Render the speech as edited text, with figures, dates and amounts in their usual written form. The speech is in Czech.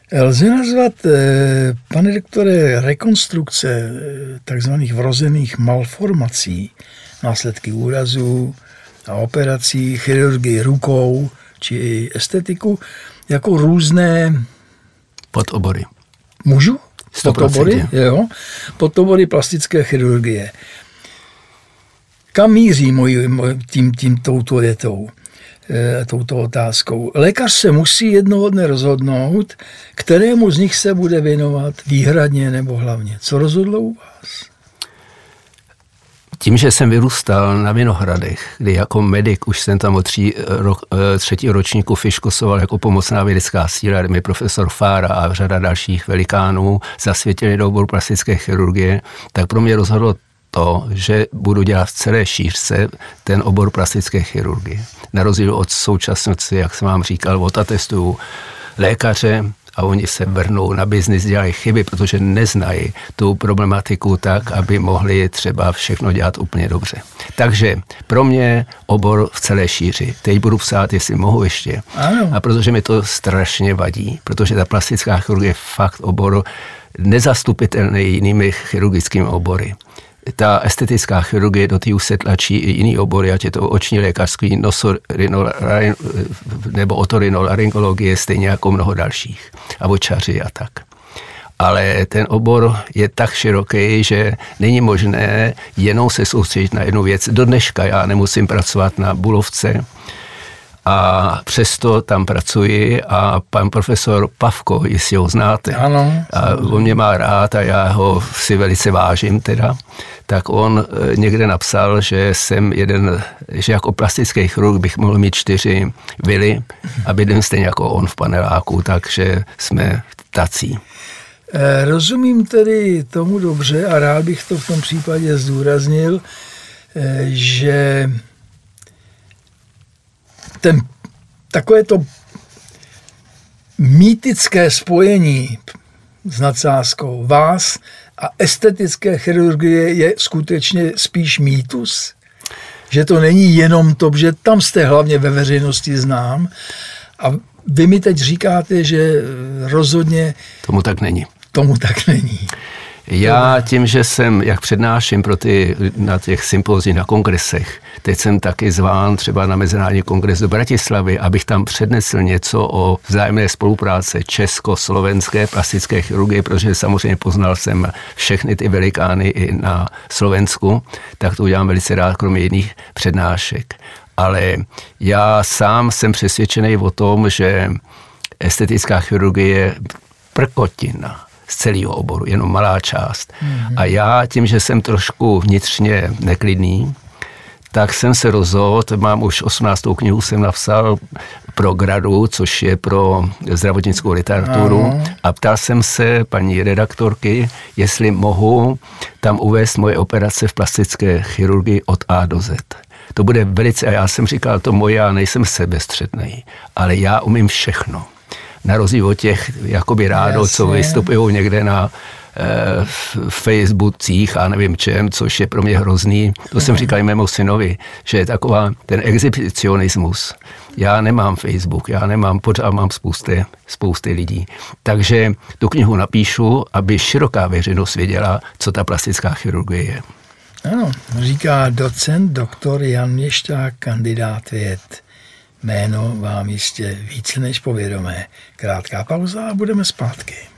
Lze nazvat, pane doktore, rekonstrukce takzvaných vrozených malformací, následky úrazů a operací, chirurgii rukou či estetiku, jako různé podobory. Můžu? Podobory, jo. Podobory plastické chirurgie. Kam míří touto větou, touto otázkou? Lékař se musí jednoho dne rozhodnout, kterému z nich se bude věnovat výhradně nebo hlavně. Co rozhodlo u vás? Tím, že jsem vyrůstal na Vinohradech, kdy jako medic už jsem tam od třetího ročníku fiškosoval jako pomocná vědecká síla, kde mi profesor Fára a řada dalších velikánů zasvětili do oboru plastické chirurgie, tak pro mě rozhodlo to, že budu dělat v celé šířce ten obor plastické chirurgie. Na rozdíl od současnosti, jak jsem vám říkal, odatestuju lékaře a oni se vrhnou na biznis, dělají chyby, protože neznají tu problematiku tak, aby mohli třeba všechno dělat úplně dobře. Takže pro mě obor v celé šíři. Teď budu psát, jestli mohu ještě. Ano. A protože mi to strašně vadí, protože ta plastická chirurgie je fakt obor nezastupitelný jinými chirurgickými obory. Ta estetická chirurgie do té už se tlačí i jiný obory, ať je to oční lékařství, nebo otorinolaryngologie, stejně jako mnoho dalších, a očaři a tak. Ale ten obor je tak široký, že není možné jenom se soustředit na jednu věc. Do dneška já nemusím pracovat na Bulovce, a přesto tam pracuji a pan profesor Pavko, jestli ho znáte, ano, a on mě má rád a já ho si velice vážím teda, tak on někde napsal, že že jako plastický chirurg bych mohl mít 4 vily a bydlím stejně jako on v paneláku, takže jsme tací. Rozumím tedy tomu dobře a rád bych to v tom případě zdůraznil, že takové to mýtické spojení s nadsázkou vás a estetické chirurgie je skutečně spíš mýtus? Že to není jenom to, že tam jste hlavně ve veřejnosti znám a vy mi teď říkáte, že rozhodně tomu tak není. Tomu tak není. Já tím, že jsem, jak přednáším na těch sympozích, na kongresech, teď jsem taky zván třeba na Mezinárodní kongres do Bratislavy, abych tam přednesl něco o vzájemné spolupráce česko-slovenské plastické chirurgie, protože samozřejmě poznal jsem všechny ty velikány i na Slovensku, tak to udělám velice rád, kromě jiných přednášek. Ale já sám jsem přesvědčený o tom, že estetická chirurgie je prkotina z celého oboru, jenom malá část. A já tím, že jsem trošku vnitřně neklidný, tak jsem se rozhodl, mám už 18. knihu, jsem napsal pro Gradu, což je pro zdravotnickou literaturu, a ptal jsem se paní redaktorky, jestli mohu tam uvést moje operace v plastické chirurgii od A do Z. To bude velice, a já jsem říkal, to moje, já nejsem sebestřednej, ale já umím všechno. Na rozdíl od těch jakoby rádo, co vystupují někde na Facebookcích a nevím čem, což je pro mě hrozný. To jsem říkal i mému synovi, že je taková ten exhibicionismus. Já nemám Facebook, pořád mám spousty lidí. Takže tu knihu napíšu, aby široká veřejnost věděla, co ta plastická chirurgie je. Ano, říká docent doktor Jan Měšťák, kandidát věd. Jméno vám jistě více než povědomé. Krátká pauza a budeme zpátky.